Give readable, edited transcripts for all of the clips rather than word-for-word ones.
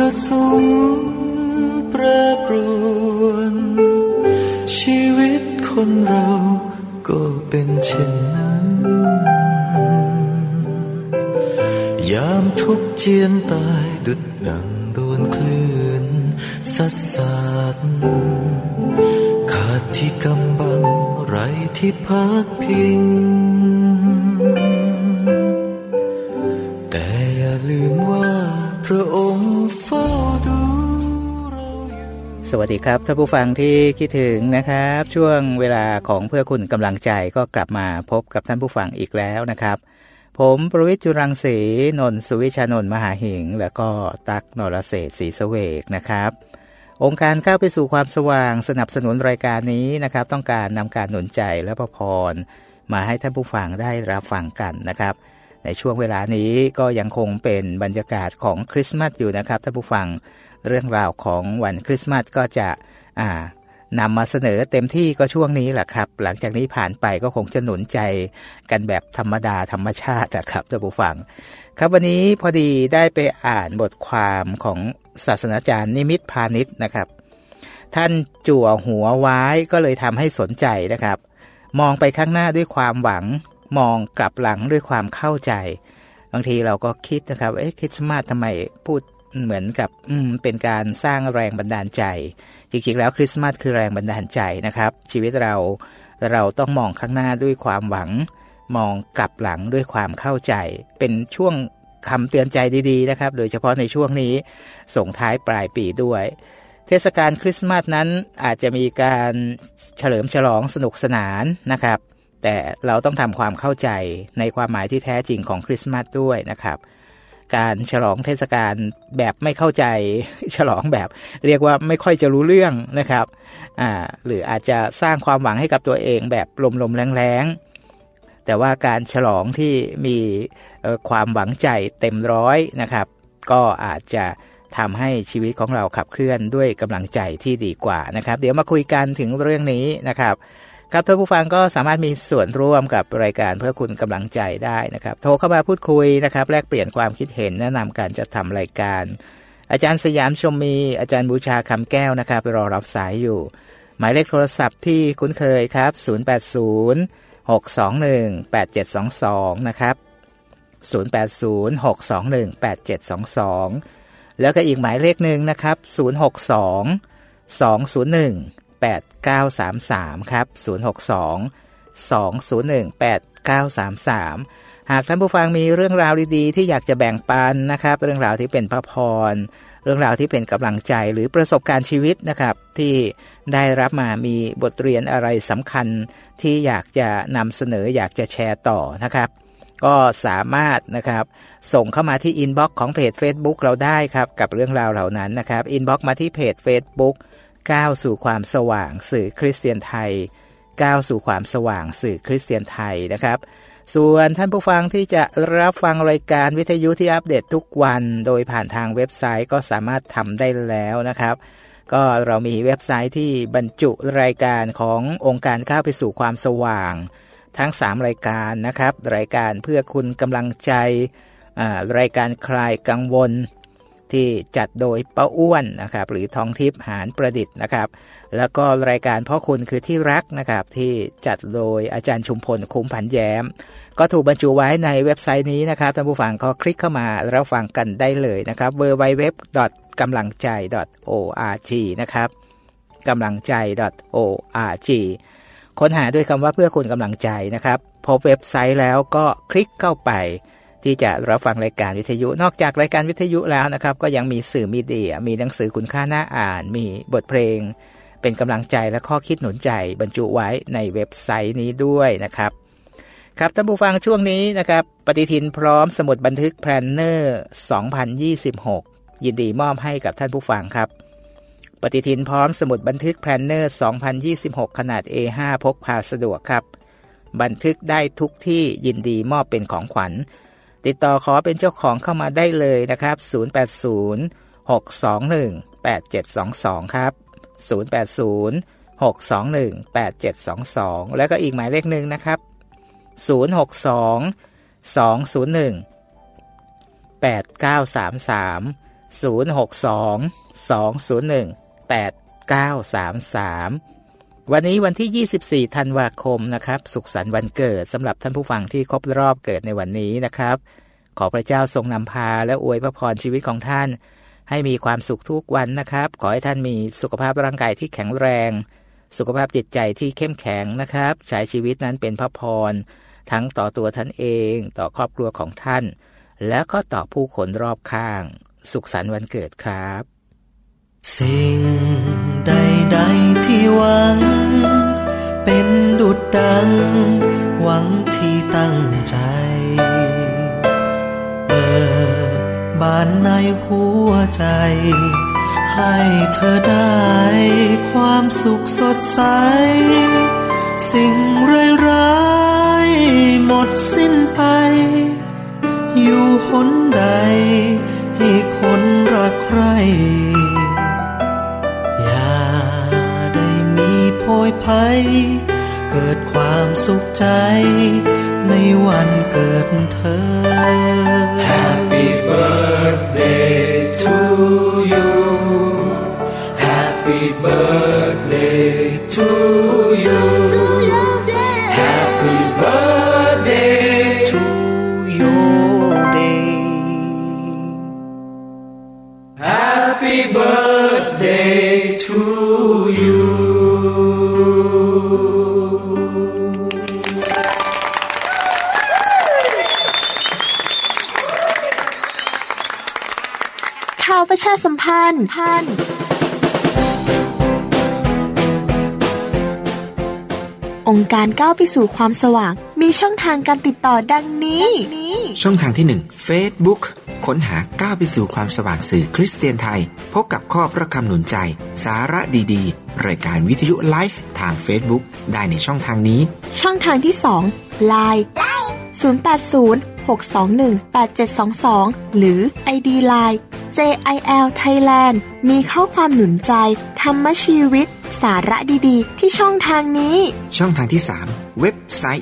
ระสมแปรปรวนชีวิตคนเราก็เป็นเช่นนั้นยามทุกข์เจียนตายดุจดังโดนคลื่นซัดสาดขาดที่กำบังไร้ที่พักพิงแต่อย่าลืมว่าพระองค์เฝ้าดูเราอยู่สวัสดีครับท่านผู้ฟังที่คิดถึงนะครับช่วงเวลาของเพื่อคุณกำลังใจก็กลับมาพบกับท่านผู้ฟังอีกแล้วนะครับผมประวิตร จุรังสี นนท์ สุวิชานนท์ มหาหิงค์และก็ตั๊ก นรเศรษฐ์ ศรีเสวกนะครับองค์การก้าวไปสู่ความสว่างสนับสนุนรายการนี้นะครับต้องการนำการหนุนใจและพระพรมาให้ท่านผู้ฟังได้รับฟังกันนะครับในช่วงเวลานี้ก็ยังคงเป็นบรรยากาศของคริสต์มาสอยู่นะครับท่านผู้ฟังเรื่องราวของวันคริสต์มาสก็จะนำมาเสนอเต็มที่ก็ช่วงนี้แหละครับหลังจากนี้ผ่านไปก็คงจะหนุนใจกันแบบธรรมดาธรรมชาตินะครับท่านผู้ฟังครับวันนี้พอดีได้ไปอ่านบทความของศาสนาจารย์นิมิตพานิชนะครับท่านจั่วหัวไว้ก็เลยทำให้สนใจนะครับมองไปข้างหน้าด้วยความหวังมองกลับหลังด้วยความเข้าใจบางทีเราก็คิดนะครับคริสต์มาสทำไมพูดเหมือนกับเป็นการสร้างแรงบันดาลใจจริงๆแล้วคริสต์มาสคือแรงบันดาลใจนะครับชีวิตเราต้องมองข้างหน้าด้วยความหวังมองกลับหลังด้วยความเข้าใจเป็นช่วงคำเตือนใจดีๆนะครับโดยเฉพาะในช่วงนี้ส่งท้ายปลายปีด้วยเทศกาลคริสต์มาสนั้นอาจจะมีการเฉลิมฉลองสนุกสนานนะครับแต่เราต้องทำความเข้าใจในความหมายที่แท้จริงของคริสต์มาสด้วยนะครับการฉลองเทศกาลแบบไม่เข้าใจฉลองแบบเรียกว่าไม่ค่อยจะรู้เรื่องนะครับหรืออาจจะสร้างความหวังให้กับตัวเองแบบลมๆแรงๆแต่ว่าการฉลองที่มีความหวังใจเต็มร้อยนะครับก็อาจจะทำให้ชีวิตของเราขับเคลื่อนด้วยกำลังใจที่ดีกว่านะครับเดี๋ยวมาคุยกันถึงเรื่องนี้นะครับครับท่านผู้ฟังก็สามารถมีส่วนร่วมกับรายการเพื่อคุณกำลังใจได้นะครับโทรเข้ามาพูดคุยนะครับแลกเปลี่ยนความคิดเห็นแนะนำการจัดทำรายการอาจารย์สยามชมมีอาจารย์บูชาคำแก้วนะครับรอรับสายอยู่หมายเลขโทรศัพท์ที่คุ้นเคยครับ080-621-8722นะครับ080-621-8722แล้วก็อีกหมายเลขหนึ่งนะครับ062-201-8933ครับ062-201-8933หากท่านผู้ฟังมีเรื่องราวดีๆที่อยากจะแบ่งปันนะครับเรื่องราวที่เป็นพระพรเรื่องราวที่เป็นกำลังใจหรือประสบการณ์ชีวิตนะครับที่ได้รับมามีบทเรียนอะไรสำคัญที่อยากจะนำเสนออยากจะแชร์ต่อนะครับก็สามารถนะครับส่งเข้ามาที่อินบ็อกซ์ของเพจ Facebook เราได้ครับกับเรื่องราวเหล่านั้นนะครับอินบ็อกซ์มาที่เพจ Facebook ก้าวสู่ความสว่างสื่อคริสเตียนไทยก้าวสู่ความสว่างสื่อคริสเตียนไทยนะครับส่วนท่านผู้ฟังที่จะรับฟังรายการวิทยุที่อัปเดตทุกวันโดยผ่านทางเว็บไซต์ก็สามารถทำได้แล้วนะครับก็เรามีเว็บไซต์ที่บรรจุรายการขององค์การก้าวไปสู่ความสว่างทั้ง3รายการนะครับรายการเพื่อคุณกำลังใจรายการคลายกังวลที่จัดโดยป้าอ้วนนะครับหรือทองทิพย์หานประดิษฐ์นะครับแล้วก็รายการพ่อคุณคือที่รักนะครับที่จัดโดยอาจารย์ชุมพลคุ้มผันแย้มก็ถูกบรรจุไว้ในเว็บไซต์นี้นะครับท่านผู้ฟังก็คลิกเข้ามาแล้วฟังกันได้เลยนะครับ www.gamlangcai.org นะครับกำลังใจ .org ค้นหาด้วยคำว่าเพื่อคุณกำลังใจนะครับพบเว็บไซต์แล้วก็คลิกเข้าไปที่จะรับฟังรายการวิทยุนอกจากรายการวิทยุแล้วนะครับก็ยังมีสื่อมีเดียมีหนังสือคุณค่าน่าอ่านมีบทเพลงเป็นกำลังใจและข้อคิดหนุนใจบรรจุไว้ในเว็บไซต์นี้ด้วยนะครับครับท่านผู้ฟังช่วงนี้นะครับปฏิทินพร้อมสมุดบันทึกแพลนเนอร์2026ยินดีมอบให้กับท่านผู้ฟังครับปฏิทินพร้อมสมุดบันทึกแพลนเนอร์2026ขนาด A5 พกพาสะดวกครับบันทึกได้ทุกที่ยินดีมอบเป็นของขวัญติดต่อขอเป็นเจ้าของเข้ามาได้เลยนะครับ080-621-8722ครับ080-621-8722แล้วก็อีกหมายเลขหนึ่งนะครับ062-201-8933 วันนี้วันที่24ธันวาคมนะครับสุขสันต์วันเกิดสำหรับท่านผู้ฟังที่ครบรอบเกิดในวันนี้นะครับขอพระเจ้าทรงนำพาและอวยพระพรชีวิตของท่านให้มีความสุขทุกวันนะครับขอให้ท่านมีสุขภาพร่างกายที่แข็งแรงสุขภาพจิตใจที่เข้มแข็งนะครับใช้ชีวิตนั้นเป็นพระพรทั้งต่อตัวท่านเองต่อครอบครัวของท่านและก็ต่อผู้คนรอบข้างสุขสันต์วันเกิดครับสิ่งใดๆที่หวังเป็นดุจดังหวังที่ตั้งใจเปิดบานในหัวใจให้เธอได้ความสุขสดใสสิ่งร้ายๆหมดสิ้นไปอยู่หนใดให้คนรักใคร่อย่าได้มีโพยภัยเกิดความสุขใจในวันเกิดเธอ Happy birthday to you Happy birthday to you Happy birthday to your day Happy birthday to you ข่าวประชาสัมพันธ์องค์การก้าวไปสู่ความสว่างมีช่องทางการติดต่อดังนี้ช่องทางที่1 Facebook ค้นหาก้าวไปสู่ความสว่างสื่อคริสเตียนไทยพบกับข้อพระคำหนุนใจสาระดีๆรายการวิทยุไลฟ์ทาง Facebook ได้ในช่องทางนี้ช่องทางที่2 LINE 080-621-8722 หรือ ID LINE JIL Thailand มีข้อความหนุนใจธรรมชีวิตสาระดีๆที่ช่องทางนี้ช่องทางที่3เว็บไซต์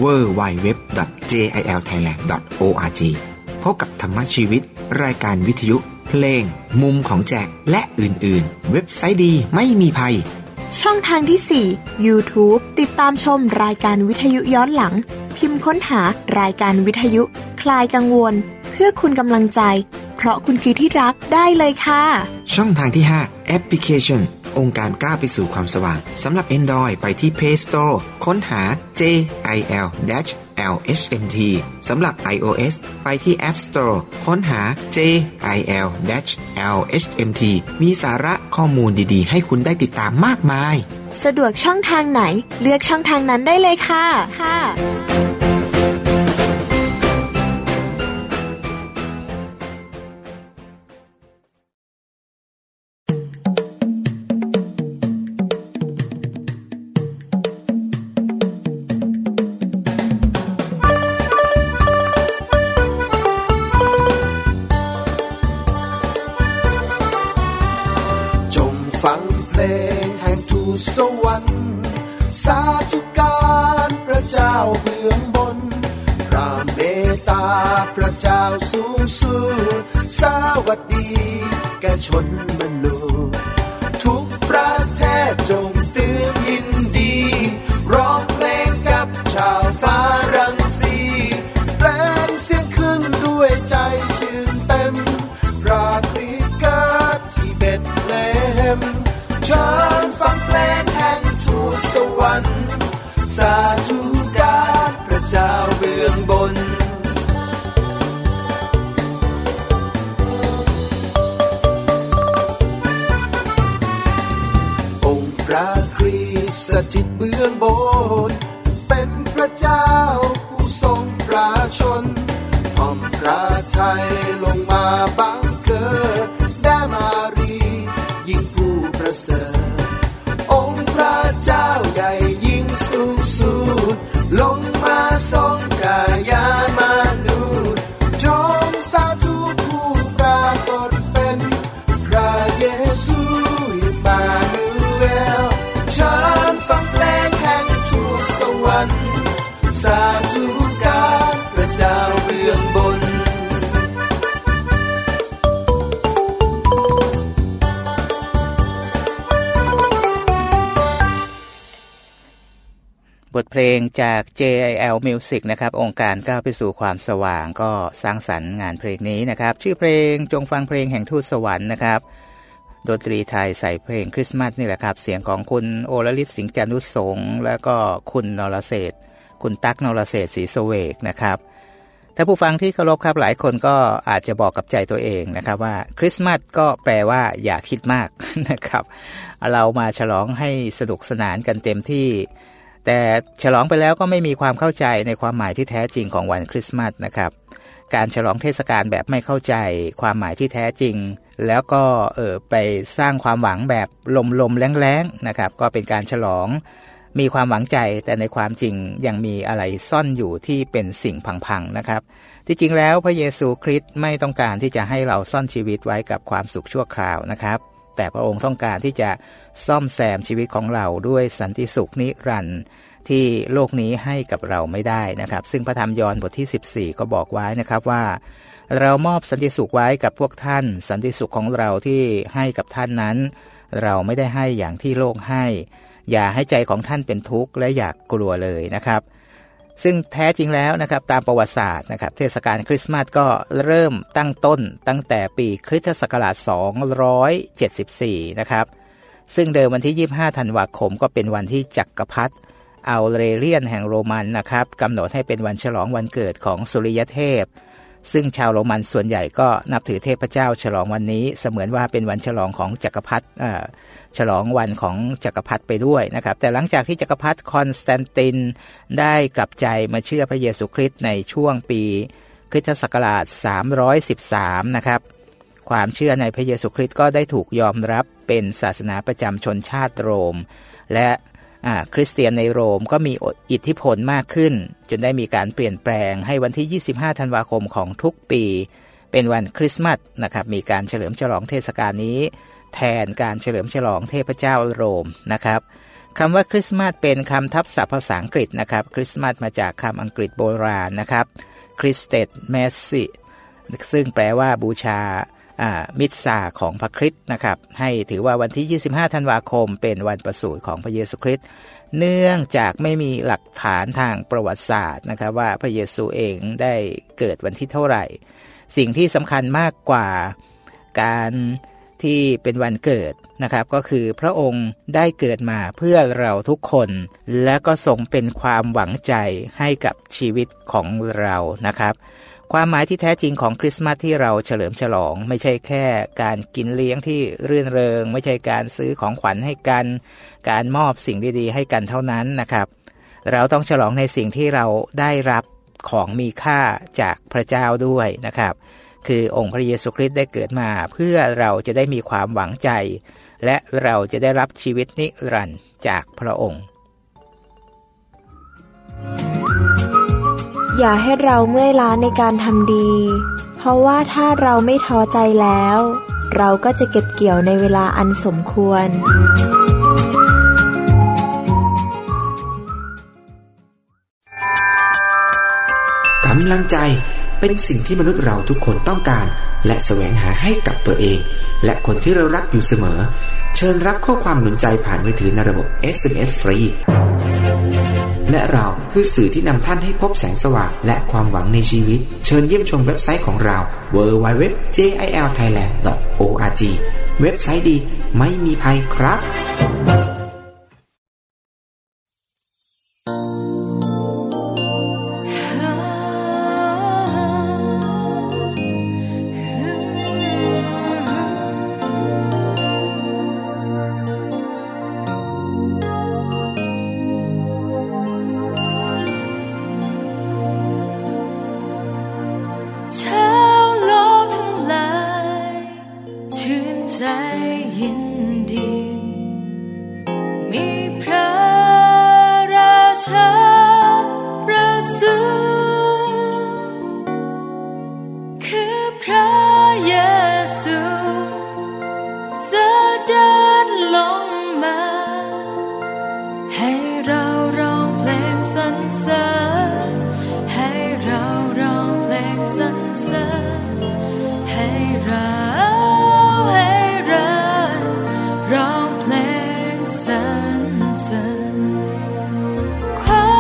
www.jilthailand.org พบกับธรรมชีวิตรายการวิทยุเพลงมุมของแจกและอื่นๆเว็บไซต์ดีไม่มีภัยช่องทางที่4 YouTube ติดตามชมรายการวิทยุย้อนหลังพิมพ์ค้นหารายการวิทยุคลายกังวลเพื่อคุณกำลังใจเพราะคุณคือที่รักได้เลยค่ะช่องทางที่5แอปพลิเคชันองค์การก้าวไปสู่ความสว่างสำหรับ Android ไปที่ Play Store ค้นหา JIL-LHMT สำหรับ iOS ไปที่ App Store ค้นหา JIL-LHMT มีสาระข้อมูลดีๆให้คุณได้ติดตามมากมายสะดวกช่องทางไหนเลือกช่องทางนั้นได้เลยค่ะฟังเพลงแห่งทูตสวรรค์สาธุการพระเจ้าเบื้องบนพระเมตตาพระเจ้าสูงสุดสวัสดีแก่ชนมนุษย์ทุกประเทศจงตื่นยินดีร้องเพลงกับชาวฟ้ารังสีแปลงเสียงขึ้นด้วยใจชื่นเต็มพระคริสต์เกิดที่เบธเลเฮมเชิญฟังเพลงแห่งทูตสวรรค์สาธุการพระเจ้าเบื้องบนองค์พระคริสต์สถิตเบื้องบนเป็นพระเจ้าผู้ทรงประชนทอมพระทัยลงมาบังเกิดแด่มารียิ่งผู้ประเสริฐองค์พระเจ้าใหญ่ยิ่งสูงสุดลงมาทรงกายามนุษย์จงสาธุผู้ปรากฏเป็นพระเยซูอิมมานูเอลเชิญฟังเพลงแห่งทูตสวรรค์สาธุการพระเจ้าเบื้องบนบทเพลงจาก JIL Music นะครับองค์การก้าวไปสู่ความสว่างก็สร้างสรรค์งานเพลงนี้นะครับชื่อเพลงจงฟังเพลงแห่งทูตสวรรค์นะครับดนตรีไทยใส่เพลงคริสต์มาสนี่แหละครับเสียงของคุณโอลลิศสิงห์จานุสงฆ์แล้วก็คุณนรเศรษฐ์คุณตั๊กนรเศรษฐ์ศรีสเวกนะครับถ้าผู้ฟังที่เคารพครับหลายคนก็อาจจะบอกกับใจตัวเองนะครับว่าคริสต์มาสก็แปลว่าอย่าคิดมากนะครับเรามาฉลองให้สนุกสนานกันเต็มที่แต่ฉลองไปแล้วก็ไม่มีความเข้าใจในความหมายที่แท้จริงของวันคริสต์มาสนะครับการฉลองเทศกาลแบบไม่เข้าใจความหมายที่แท้จริงแล้วก็ไปสร้างความหวังแบบลมๆแล้งๆนะครับก็เป็นการฉลองมีความหวังใจแต่ในความจริงยังมีอะไรซ่อนอยู่ที่เป็นสิ่งพังๆนะครับที่จริงแล้วพระเยซูคริสต์ไม่ต้องการที่จะให้เราซ่อนชีวิตไว้กับความสุขชั่วคราวนะครับแต่พระองค์ต้องการที่จะซ่อมแซมชีวิตของเราด้วยสันติสุขนิรันดร์ที่โลกนี้ให้กับเราไม่ได้นะครับซึ่งพระธรรมยอห์นบทที่14ก็บอกไว้นะครับว่าเรามอบสันติสุขไว้กับพวกท่านสันติสุขของเราที่ให้กับท่านนั้นเราไม่ได้ให้อย่างที่โลกให้อย่าให้ใจของท่านเป็นทุกข์และอย่ากลัวเลยนะครับซึ่งแท้จริงแล้วนะครับตามประวัติศาสตร์นะครับเทศกาลคริสต์มาสก็เริ่มตั้งต้นตั้งแต่ปีคริสตศักราช274นะครับซึ่งเดิมวันที่25ธันวาคมก็เป็นวันที่จักรพรรดิอัลเรเลียนแห่งโรมันนะครับกำหนดให้เป็นวันฉลองวันเกิดของสุริยเทพซึ่งชาวโรมันส่วนใหญ่ก็นับถือเทพเจ้าฉลองวันนี้เสมือนว่าเป็นวันฉลองของจักรพรรดิฉลองวันของจักรพรรดิไปด้วยนะครับแต่หลังจากที่จักรพรรดิคอนสแตนตินได้กลับใจมาเชื่อพระเยซูคริสต์ในช่วงปีคริสตศักราช313นะครับความเชื่อในพระเยซูคริสต์ก็ได้ถูกยอมรับเป็นศาสนาประจำชนชาติโรมและคริสเตียนในโรมก็มีอิทธิพลมากขึ้นจนได้มีการเปลี่ยนแปลงให้วันที่25ธันวาคมของทุกปีเป็นวันคริสต์มาสนะครับมีการเฉลิมฉลองเทศกาลนี้แทนการเฉลิมฉลองเทพเจ้าโรมนะครับคำว่าคริสต์มาสเป็นคำทับศัพท์ภาษาอังกฤษนะครับคริสต์มาสมาจากคำอังกฤษโบราณนะครับคริสเตดแมสซิซึ่งแปลว่าบูชามิสซาของพระคริสต์นะครับให้ถือว่าวันที่25ธันวาคมเป็นวันประสูติของพระเยซูคริสต์เนื่องจากไม่มีหลักฐานทางประวัติศาสตร์นะครับว่าพระเยซูเองได้เกิดวันที่เท่าไหร่สิ่งที่สำคัญมากกว่าการที่เป็นวันเกิดนะครับก็คือพระองค์ได้เกิดมาเพื่อเราทุกคนและก็ทรงเป็นความหวังใจให้กับชีวิตของเรานะครับความหมายที่แท้จริงของคริสต์มาสที่เราเฉลิมฉลองไม่ใช่แค่การกินเลี้ยงที่รื่นเริงไม่ใช่การซื้อของขวัญให้กันการมอบสิ่งดีๆให้กันเท่านั้นนะครับเราต้องฉลองในสิ่งที่เราได้รับของมีค่าจากพระเจ้าด้วยนะครับคือองค์พระเยซูคริสต์ได้เกิดมาเพื่อเราจะได้มีความหวังใจและเราจะได้รับชีวิตนิรันดร์จากพระองค์อย่าให้เราเมื่อยล้าในการทำดีเพราะว่าถ้าเราไม่ท้อใจแล้วเราก็จะเก็บเกี่ยวในเวลาอันสมควรกำลังใจเป็นสิ่งที่มนุษย์เราทุกคนต้องการและแสวงหาให้กับตัวเองและคนที่เรารักอยู่เสมอเชิญรับข้อความหนุนใจผ่านมือถือในระบบ SMS ฟรีและเราคือสื่อที่นำท่านให้พบแสงสว่างและความหวังในชีวิตเชิญเยี่ยมชมเว็บไซต์ของเรา www.jilthailand.org เว็บไซต์ดีไม่มีภัยครับความ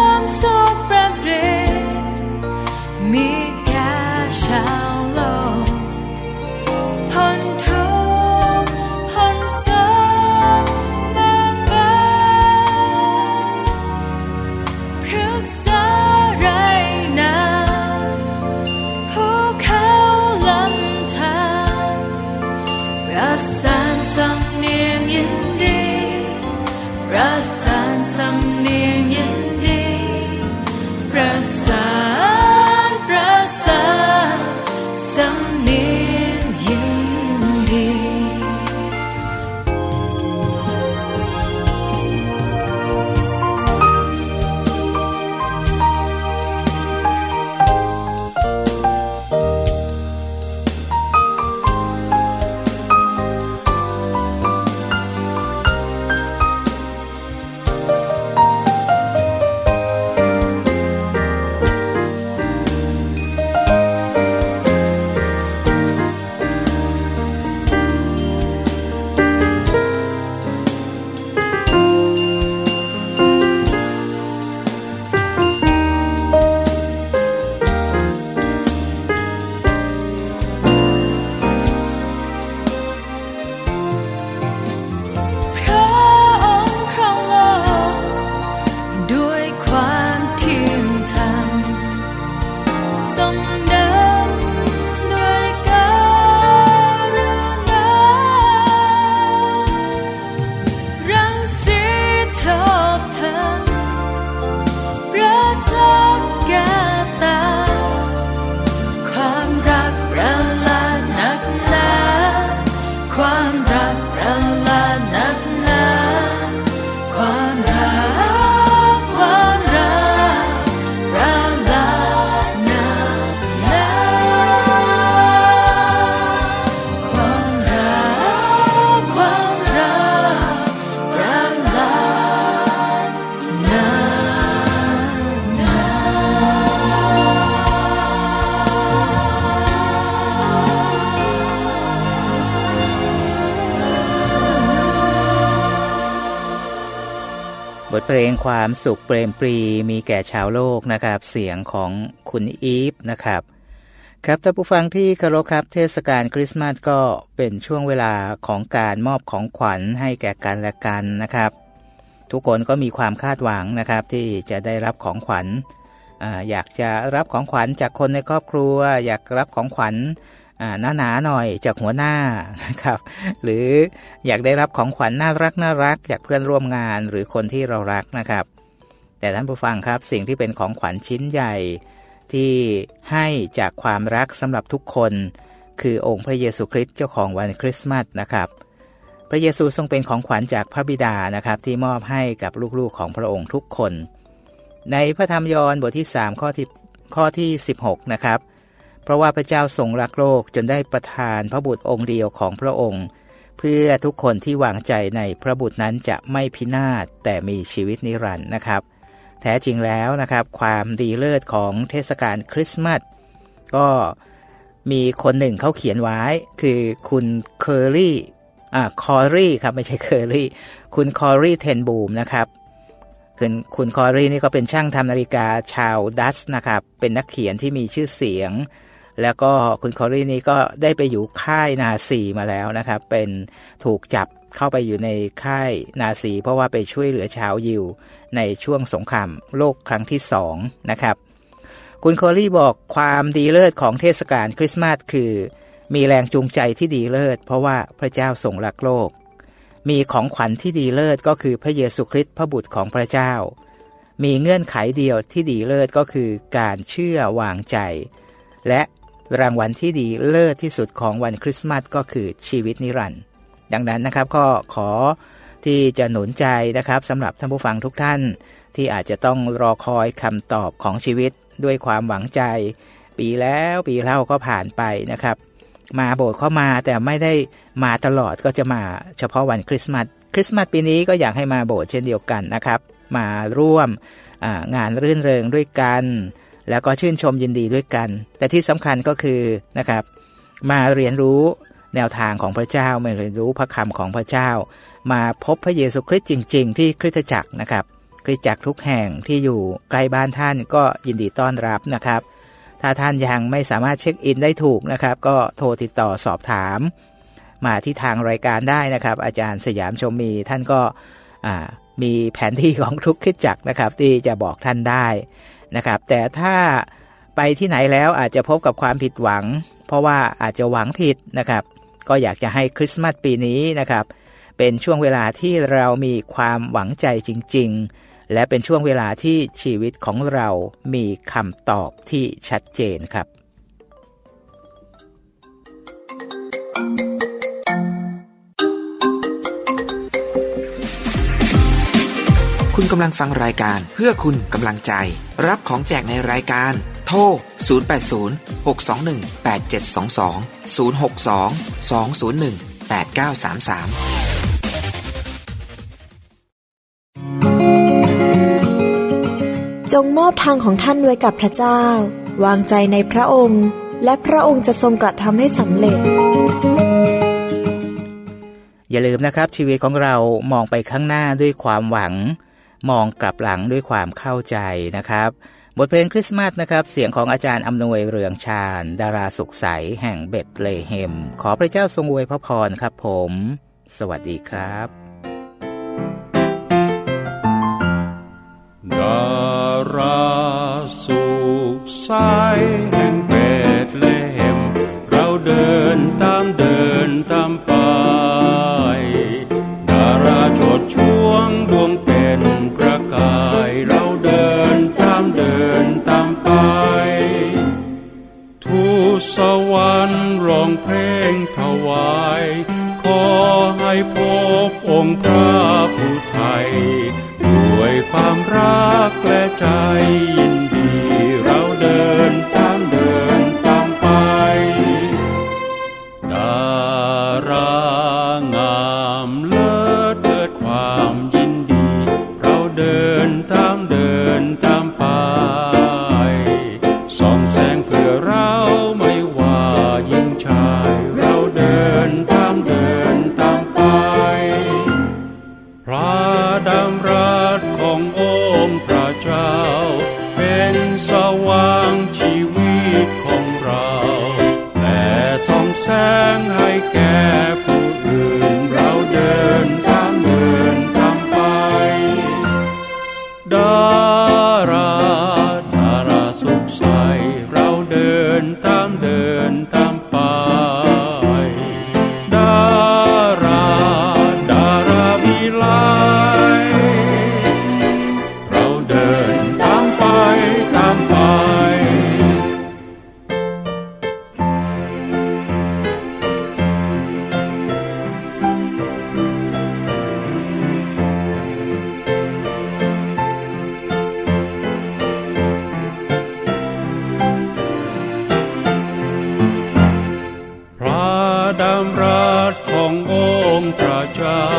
เราละนักหนาความรักเราละนักหนาความรักเราละนักบทเพลงความสุขเปรมปรีมีแก่ชาวโลกนะครับเสียงของคุณอีฟนะครับครับท่านผู้ฟังที่เคารพครับเทศกาลคริสต์มาสก็เป็นช่วงเวลาของการมอบของขวัญให้แก่กันและกันนะครับทุกคนก็มีความคาดหวังนะครับที่จะได้รับของขวัญอยากจะรับของขวัญจากคนในครอบครัวอยากรับของขวัญหนาๆหน่อยจากหัวหน้านะครับหรืออยากได้รับของขวัญน่ารักจากเพื่อนร่วมงานหรือคนที่เรารักนะครับแต่ท่านผู้ฟังครับสิ่งที่เป็นของขวัญชิ้นใหญ่ที่ให้จากความรักสำหรับทุกคนคือองค์พระเยซูคริสต์เจ้าของวันคริสต์มาสนะครับพระเยซูทรงเป็นของขวัญจากพระบิดานะครับที่มอบให้กับลูกๆของพระองค์ทุกคนในพระธรรมยอห์นบทที่3ข้อที่16นะครับเพราะว่าพระเจ้าทรงรักโลกจนได้ประทานพระบุตรองค์เดียวของพระองค์เพื่อทุกคนที่วางใจในพระบุตรนั้นจะไม่พินาศแต่มีชีวิตนิรันดร์นะครับแท้จริงแล้วนะครับความดีเลิศของเทศกาลคริสต์มาสก็มีคนหนึ่งเขาเขียนไว้คือคุณคอรี่ครับไม่ใช่เคอรี่คุณคอรี่เทนบูมนะครับคุณคอรี่นี่ก็เป็นช่างทำนาฬิกาชาวดัตช์นะครับเป็นนักเขียนที่มีชื่อเสียงแล้วก็คุณคอรี่นี่ก็ได้ไปอยู่ค่ายนาซีมาแล้วนะครับเป็นถูกจับเข้าไปอยู่ในค่ายนาซีเพราะว่าไปช่วยเหลือชาวยิวในช่วงสงครามโลกครั้งที่2นะครับคุณคอรี่บอกความดีเลิศของเทศกาลคริสต์มาสคือมีแรงจูงใจที่ดีเลิศเพราะว่าพระเจ้าทรงรักโลกมีของขวัญที่ดีเลิศก็คือพระเยซูคริสต์พระบุตรของพระเจ้ามีเงื่อนไขเดียวที่ดีเลิศก็คือการเชื่อวางใจและรางวัลที่ดีเลิศที่สุดของวันคริสต์มาสก็คือชีวิตนิรันดร์ดังนั้นนะครับก็ขอที่จะหนุนใจนะครับสำหรับท่านผู้ฟังทุกท่านที่อาจจะต้องรอคอยคำตอบของชีวิตด้วยความหวังใจปีแล้วปีเล่าก็ผ่านไปนะครับมาโบสถ์เข้ามาแต่ไม่ได้มาตลอดก็จะมาเฉพาะวันคริสต์มาสปีนี้ก็อยากให้มาโบสถ์เช่นเดียวกันนะครับมาร่วมงานรื่นเริงด้วยกันแล้วก็ชื่นชมยินดีด้วยกันแต่ที่สำคัญก็คือนะครับมาเรียนรู้แนวทางของพระเจ้ามาเรียนรู้พระคำของพระเจ้ามาพบพระเยซูคริสต์จริงๆที่คริสตจักรนะครับคริสตจักรทุกแห่งที่อยู่ใกล้บ้านท่านก็ยินดีต้อนรับนะครับถ้าท่านยังไม่สามารถเช็คอินได้ถูกนะครับก็โทรติดต่อสอบถามมาที่ทางรายการได้นะครับอาจารย์สยามชมมีท่านก็มีแผนที่ของทุกคริสตจักรนะครับที่จะบอกท่านได้นะครับแต่ถ้าไปที่ไหนแล้วอาจจะพบกับความผิดหวังเพราะว่าอาจจะหวังผิดนะครับก็อยากจะให้คริสต์มาสปีนี้นะครับเป็นช่วงเวลาที่เรามีความหวังใจจริงๆและเป็นช่วงเวลาที่ชีวิตของเรามีคำตอบที่ชัดเจนครับคุณกำลังฟังรายการเพื่อคุณกำลังใจรับของแจกในรายการโทร0806218722 จงมอบทางของท่านไว้กับพระเจ้าวางใจในพระองค์และพระองค์จะทรงกระทำให้สำเร็จอย่าลืมนะครับชีวิตของเรามองไปข้างหน้าด้วยความหวังมองกลับหลังด้วยความเข้าใจนะครับบทเพลงคริสต์มาสนะครับเสียงของอาจารย์อำนวยเรืองชาญดาราสุขใสแห่งเบธเลเฮมขอพระเจ้าทรงอวยพรครับผมสวัสดีครับดาราสุขใสแห่งเบธเลเฮมเราเดินตามไปดาราโชดช่วงดวงเป็นประกายเราเดินตามไปทูตสวรรค์ร้องเพลงถวายขอให้พบองค์พระผู้ไทยด้วยความรักและใจยินดีเราเดินตามไปดารางามเลิศเกิดความยินดีเราเดินตามไปส่องแสงเพื่อเราไม่ว่าหญิงชายเราเดินตามไปพระดำรัสขององค์พระเจ้าเป็นสว่างชีวิตของเราและส่องแสงให้แก่ผู้อื่นเราเดินตามไปดาราสุขใสเราเดินตามไปดาราวิไลเราเดินตามไปพระดำรัสขององค์พระเจ้า